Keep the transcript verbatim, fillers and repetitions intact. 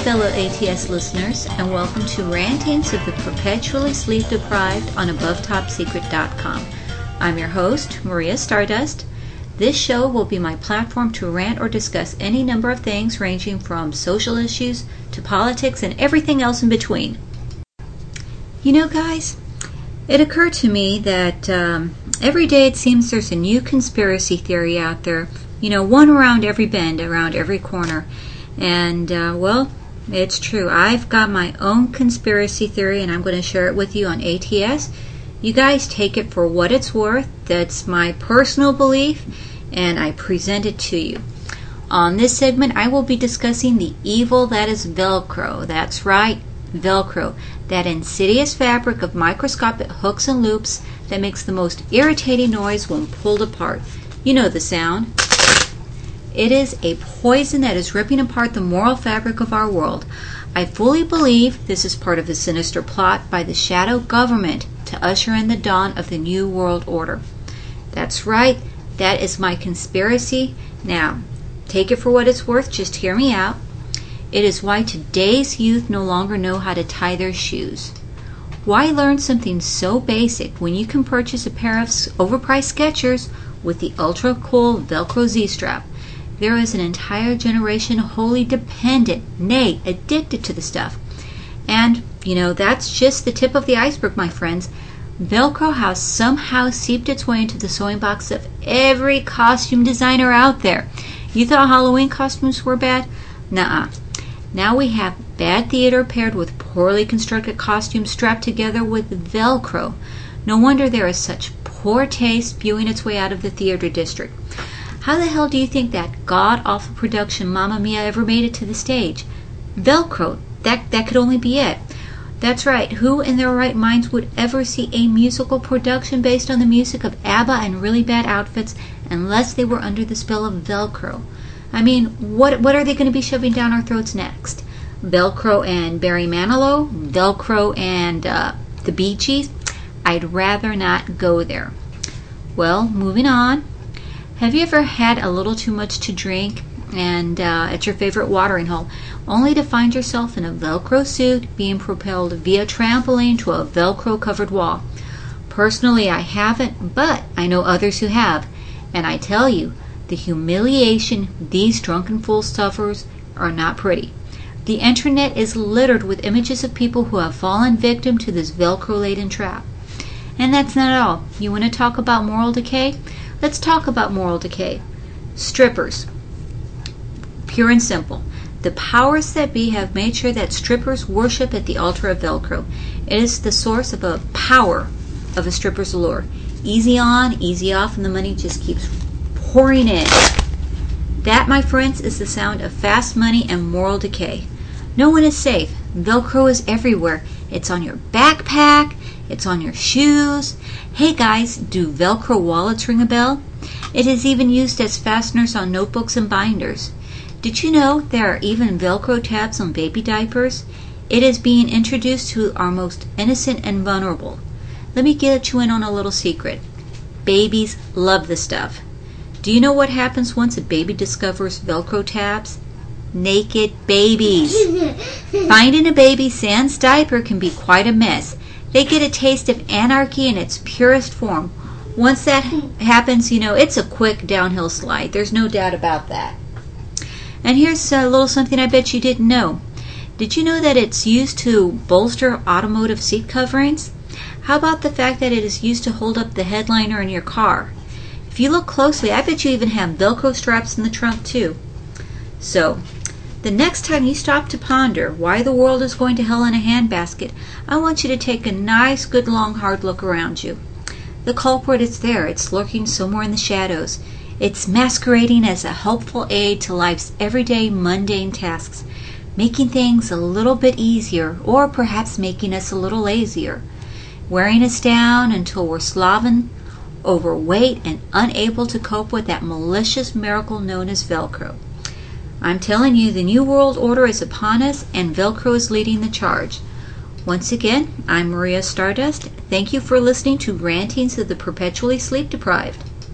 fellow A T S listeners, and welcome to Rantings of the Perpetually Sleep Deprived on above top secret dot com. I'm your host, Maria Stardust. This show will be my platform to rant or discuss any number of things ranging from social issues to politics and everything else in between. You know, guys, it occurred to me that um, every day it seems there's a new conspiracy theory out there, you know, one around every bend, around every corner. And, uh, well, it's true. I've got my own conspiracy theory, and I'm going to share it with you on A T S. You guys take it for what it's worth. That's my personal belief, and I present it to you. On this segment, I will be discussing the evil that is Velcro. That's right, Velcro. That insidious fabric of microscopic hooks and loops that makes the most irritating noise when pulled apart. You know the sound. It is a poison that is ripping apart the moral fabric of our world. I fully believe this is part of a sinister plot by the shadow government to usher in the dawn of the New World Order. That's right, that is my conspiracy. Now, take it for what it's worth, just hear me out. It is why today's youth no longer know how to tie their shoes. Why learn something so basic when you can purchase a pair of overpriced Skechers with the ultra cool Velcro Z-strap? There is an entire generation wholly dependent, nay, addicted to the stuff. And, you know, that's just the tip of the iceberg, my friends. Velcro has somehow seeped its way into the sewing box of every costume designer out there. You thought Halloween costumes were bad? Nuh-uh. Now we have bad theater paired with poorly constructed costumes strapped together with Velcro. No wonder there is such poor taste spewing its way out of the theater district. How the hell do you think that god-awful production Mamma Mia ever made it to the stage? Velcro. That, that could only be it. That's right. Who in their right minds would ever see a musical production based on the music of ABBA and really bad outfits unless they were under the spell of Velcro? I mean, what what are they going to be shoving down our throats next? Velcro and Barry Manilow? Velcro and uh, the Bee Gees? I'd rather not go there. Well, moving on. Have you ever had a little too much to drink and uh, at your favorite watering hole, only to find yourself in a Velcro suit being propelled via trampoline to a Velcro-covered wall? Personally, I haven't, but I know others who have. And I tell you, the humiliation these drunken fools suffers are not pretty. The internet is littered with images of people who have fallen victim to this Velcro-laden trap. And that's not all. You want to talk about moral decay? Let's talk about moral decay. Strippers. Pure and simple. The powers that be have made sure that strippers worship at the altar of Velcro. It is the source of a power of a stripper's allure. Easy on, easy off, and the money just keeps pouring in. That, my friends, is the sound of fast money and moral decay. No one is safe. Velcro is everywhere. It's on your backpack. It's on your shoes. Hey guys, do Velcro wallets ring a bell? It is even used as fasteners on notebooks and binders. Did you know there are even Velcro tabs on baby diapers? It is being introduced to our most innocent and vulnerable. Let me get you in on a little secret. Babies love the stuff. Do you know what happens once a baby discovers Velcro tabs? Naked babies. Finding a baby sans diaper can be quite a mess. They get a taste of anarchy in its purest form. Once that happens, you know, it's a quick downhill slide. There's no doubt about that. And here's a little something I bet you didn't know. Did you know that it's used to bolster automotive seat coverings? How about the fact that it is used to hold up the headliner in your car? If you look closely, I bet you even have Velcro straps in the trunk too. So, the next time you stop to ponder why the world is going to hell in a handbasket, I want you to take a nice, good, long, hard look around you. The culprit is there. It's lurking somewhere in the shadows. It's masquerading as a helpful aid to life's everyday, mundane tasks, making things a little bit easier, or perhaps making us a little lazier, wearing us down until we're sloven, overweight, and unable to cope with that malicious miracle known as Velcro. I'm telling you, the New World Order is upon us, and Velcro is leading the charge. Once again, I'm Maria Stardust. Thank you for listening to Rantings of the Perpetually Sleep Deprived.